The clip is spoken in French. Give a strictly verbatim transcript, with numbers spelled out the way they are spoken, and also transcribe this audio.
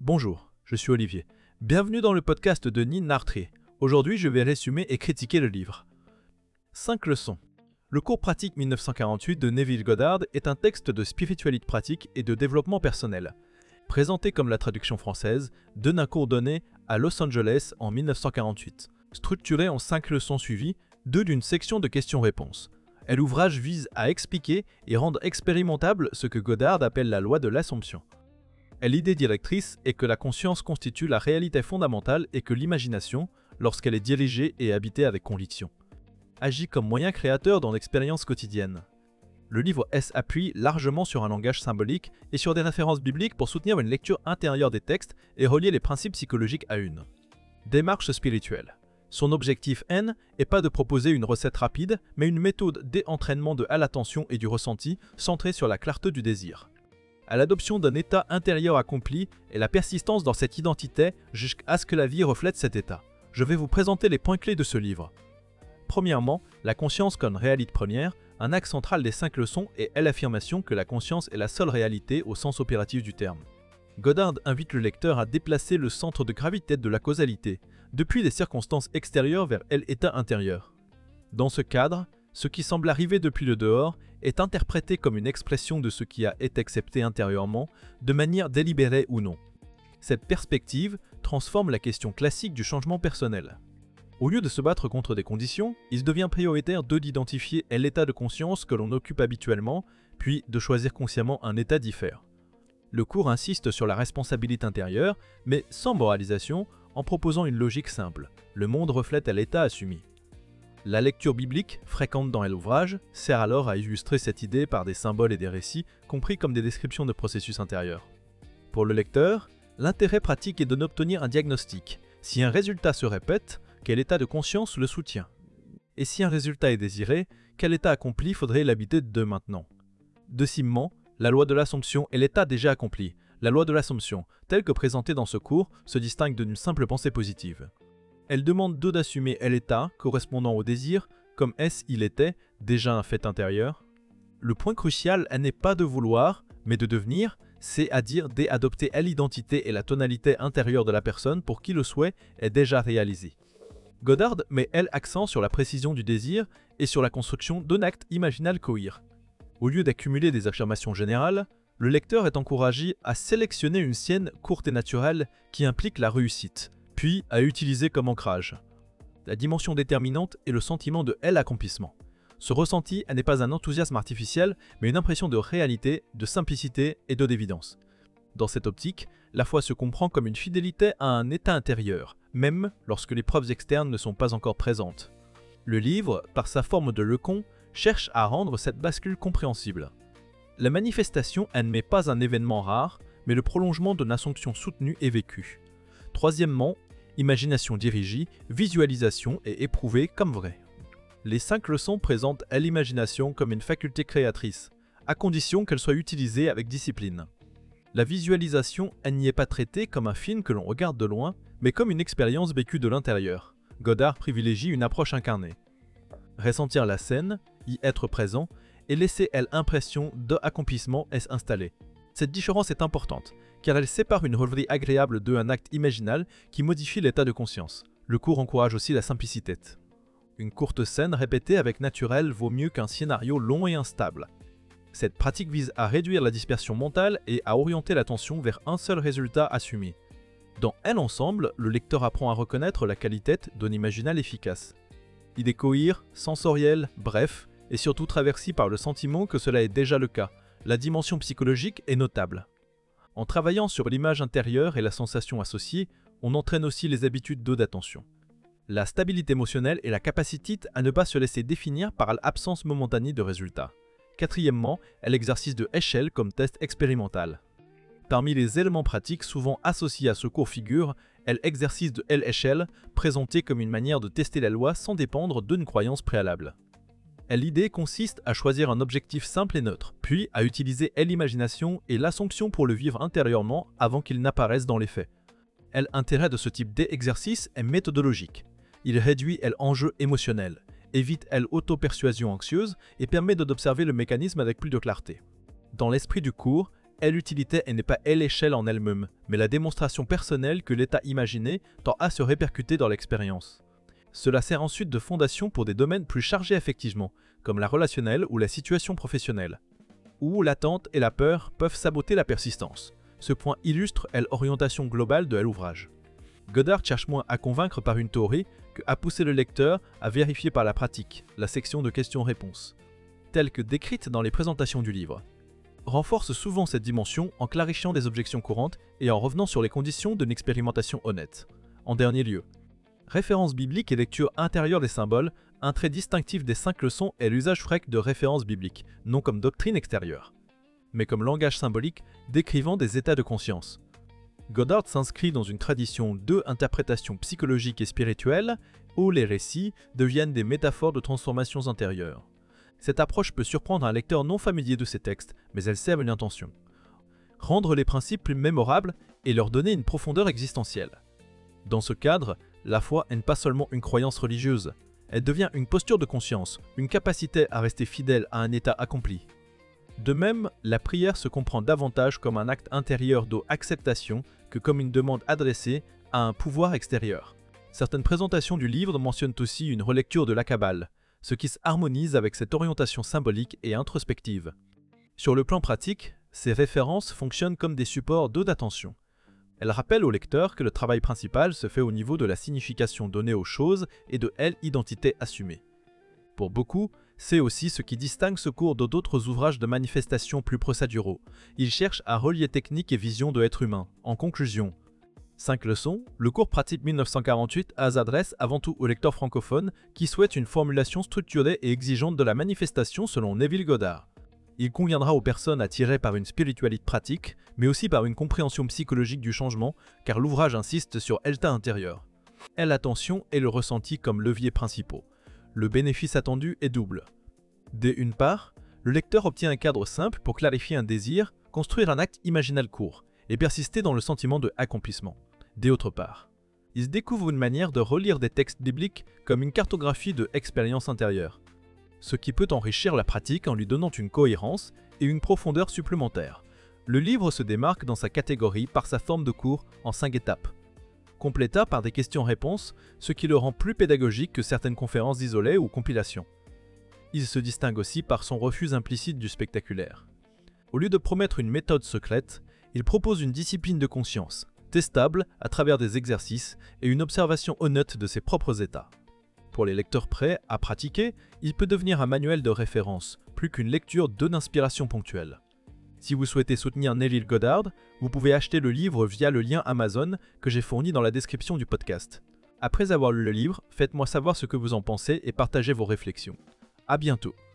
Bonjour, je suis Olivier. Bienvenue dans le podcast de Nin Nartré. Aujourd'hui, je vais résumer et critiquer le livre. cinq leçons. Le cours pratique mille neuf cent quarante-huit de Neville Goddard est un texte de spiritualité pratique et de développement personnel. Présenté comme la traduction française, donne un cours donné à Los Angeles en mille neuf cent quarante-huit. Structuré en cinq leçons suivies, deux d'une section de questions-réponses. L'ouvrage vise à expliquer et rendre expérimentable ce que Goddard appelle la loi de l'Assomption. L'idée directrice est que la conscience constitue la réalité fondamentale et que l'imagination, lorsqu'elle est dirigée et habitée avec conviction, agit comme moyen créateur dans l'expérience quotidienne. Le livre s'appuie largement sur un langage symbolique et sur des références bibliques pour soutenir une lecture intérieure des textes et relier les principes psychologiques à une démarche spirituelle. Son objectif N n'est pas de proposer une recette rapide, mais une méthode d'entraînement de à l'attention et du ressenti centrée sur la clarté du désir, à l'adoption d'un état intérieur accompli et la persistance dans cette identité jusqu'à ce que la vie reflète cet état. Je vais vous présenter les points clés de ce livre. Premièrement, la conscience comme réalité première, un axe central des cinq leçons est l'affirmation que la conscience est la seule réalité au sens opératif du terme. Goddard invite le lecteur à déplacer le centre de gravité de la causalité, depuis les circonstances extérieures vers l'état intérieur. Dans ce cadre, ce qui semble arriver depuis le dehors est interprété comme une expression de ce qui a été accepté intérieurement, de manière délibérée ou non. Cette perspective transforme la question classique du changement personnel. Au lieu de se battre contre des conditions, il devient prioritaire de d'identifier l'état de conscience que l'on occupe habituellement, puis de choisir consciemment un état différent. Le cours insiste sur la responsabilité intérieure, mais sans moralisation, en proposant une logique simple. Le monde reflète l'état assumé. La lecture biblique, fréquente dans l'ouvrage, sert alors à illustrer cette idée par des symboles et des récits, compris comme des descriptions de processus intérieurs. Pour le lecteur, l'intérêt pratique est de n'obtenir un diagnostic. Si un résultat se répète, quel état de conscience le soutient? Et si un résultat est désiré, quel état accompli faudrait l'habiter de maintenant? Deuxièmement, la loi de l'Assomption est l'état déjà accompli. La loi de l'Assomption, telle que présentée dans ce cours, se distingue d'une simple pensée positive. Elle demande d'eux d'assumer l'état correspondant au désir, comme est-ce il était déjà un fait intérieur. Le point crucial n'est pas de vouloir, mais de devenir, c'est-à-dire d'adopter l'identité et la tonalité intérieure de la personne pour qui le souhait est déjà réalisé. Goddard met l'accent sur la précision du désir et sur la construction d'un acte imaginal cohérent. Au lieu d'accumuler des affirmations générales, le lecteur est encouragé à sélectionner une sienne courte et naturelle qui implique la réussite, puis à utiliser comme ancrage. La dimension déterminante est le sentiment de l'accomplissement. Ce ressenti n'est pas un enthousiasme artificiel, mais une impression de réalité, de simplicité et de d'évidence. Dans cette optique, la foi se comprend comme une fidélité à un état intérieur, même lorsque les preuves externes ne sont pas encore présentes. Le livre, par sa forme de leçon, cherche à rendre cette bascule compréhensible. La manifestation n'est pas un événement rare, mais le prolongement d'une assomption soutenue et vécue. Troisièmement, imagination dirigée, visualisation et éprouvée comme vraie. Les cinq leçons présentent l'imagination comme une faculté créatrice, à condition qu'elle soit utilisée avec discipline. La visualisation n'y est pas traitée comme un film que l'on regarde de loin, mais comme une expérience vécue de l'intérieur. Goddard privilégie une approche incarnée. Ressentir la scène, y être présent, et laisser l'impression d'accomplissement s'installer. Cette différence est importante, car elle sépare une rêverie agréable d'un acte imaginal qui modifie l'état de conscience. Le cours encourage aussi la simplicité. Une courte scène répétée avec naturel vaut mieux qu'un scénario long et instable. Cette pratique vise à réduire la dispersion mentale et à orienter l'attention vers un seul résultat assumé. Dans un ensemble, le lecteur apprend à reconnaître la qualité d'un imaginal efficace. Il est cohérent, sensoriel, bref, et surtout traversé par le sentiment que cela est déjà le cas. La dimension psychologique est notable. En travaillant sur l'image intérieure et la sensation associée, on entraîne aussi les habitudes d'eau d'attention. La stabilité émotionnelle et la capacité à ne pas se laisser définir par l'absence momentanée de résultats. Quatrièmement, l'exercice de échelle comme test expérimental. Parmi les éléments pratiques souvent associés à ce cours figure l'exercice de l'échelle, présenté comme une manière de tester la loi sans dépendre d'une croyance préalable. L'idée consiste à choisir un objectif simple et neutre, puis à utiliser l'imagination et l'assomption pour le vivre intérieurement avant qu'il n'apparaisse dans les faits. L'intérêt de ce type d'exercice est méthodologique. Il réduit l'enjeu émotionnel, évite l'auto-persuasion anxieuse et permet d'observer le mécanisme avec plus de clarté. Dans l'esprit du cours, est l'utilité et n'est pas est l'échelle en elle-même, mais la démonstration personnelle que l'état imaginé tend à se répercuter dans l'expérience. Cela sert ensuite de fondation pour des domaines plus chargés affectivement, comme la relationnelle ou la situation professionnelle, où l'attente et la peur peuvent saboter la persistance. Ce point illustre l'orientation globale de l'ouvrage. Goddard cherche moins à convaincre par une théorie que à pousser le lecteur à vérifier par la pratique, la section de questions-réponses, telle que décrite dans les présentations du livre. Renforce souvent cette dimension en clarifiant des objections courantes et en revenant sur les conditions d'une expérimentation honnête. En dernier lieu, références bibliques et lecture intérieure des symboles, un trait distinctif des cinq leçons est l'usage fréquent de références bibliques, non comme doctrine extérieure, mais comme langage symbolique décrivant des états de conscience. Goddard s'inscrit dans une tradition de interprétation psychologique et spirituelle où les récits deviennent des métaphores de transformations intérieures. Cette approche peut surprendre un lecteur non familier de ces textes, mais elle sert une intention. Rendre les principes plus mémorables et leur donner une profondeur existentielle. Dans ce cadre, la foi n'est pas seulement une croyance religieuse, elle devient une posture de conscience, une capacité à rester fidèle à un état accompli. De même, la prière se comprend davantage comme un acte intérieur d'acceptation que comme une demande adressée à un pouvoir extérieur. Certaines présentations du livre mentionnent aussi une relecture de la Kabbale, ce qui s'harmonise avec cette orientation symbolique et introspective. Sur le plan pratique, ces références fonctionnent comme des supports d'eau d'attention. Elles rappellent au lecteur que le travail principal se fait au niveau de la signification donnée aux choses et de l'identité assumée. Pour beaucoup, c'est aussi ce qui distingue ce cours d'autres ouvrages de manifestation plus procéduraux. Il cherche à relier technique et vision de l'être humain. En conclusion, cinq leçons, le cours pratique mille neuf cent quarante-huit s'adresse avant tout aux lecteurs francophones qui souhaitent une formulation structurée et exigeante de la manifestation selon Neville Goddard. Il conviendra aux personnes attirées par une spiritualité pratique, mais aussi par une compréhension psychologique du changement, car l'ouvrage insiste sur l'état intérieur. Et l'attention et le ressenti comme leviers principaux. Le bénéfice attendu est double. D'une part, le lecteur obtient un cadre simple pour clarifier un désir, construire un acte imaginal court, et persister dans le sentiment de accomplissement. D'autre part, il découvre une manière de relire des textes bibliques comme une cartographie de l'expérience intérieure, ce qui peut enrichir la pratique en lui donnant une cohérence et une profondeur supplémentaires. Le livre se démarque dans sa catégorie par sa forme de cours en cinq étapes, compléta par des questions-réponses, ce qui le rend plus pédagogique que certaines conférences isolées ou compilations. Il se distingue aussi par son refus implicite du spectaculaire. Au lieu de promettre une méthode secrète, il propose une discipline de conscience, testable à travers des exercices et une observation honnête de ses propres états. Pour les lecteurs prêts à pratiquer, il peut devenir un manuel de référence, plus qu'une lecture d'inspiration ponctuelle. Si vous souhaitez soutenir Neville Goddard, vous pouvez acheter le livre via le lien Amazon que j'ai fourni dans la description du podcast. Après avoir lu le livre, faites-moi savoir ce que vous en pensez et partagez vos réflexions. À bientôt.